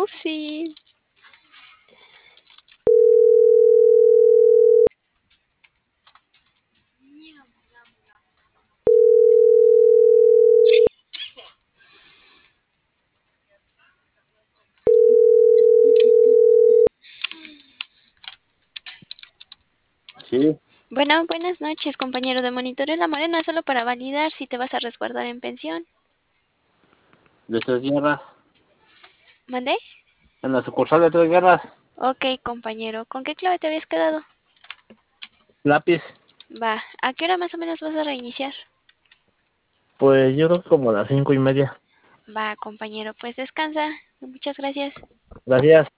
Upsi. Sí, Bueno, buenas noches, compañero de Monitoreo La Morena, solo para validar si te vas a resguardar en pensión. de Tres Guerras. ¿Mandé? En la sucursal de Tres Guerras. Ok, compañero, ¿con qué clave te habías quedado? Lápiz. Va, ¿a qué hora más o menos vas a reiniciar? Pues yo creo que como a las 5:30. Va, compañero, pues descansa. Muchas gracias. Gracias.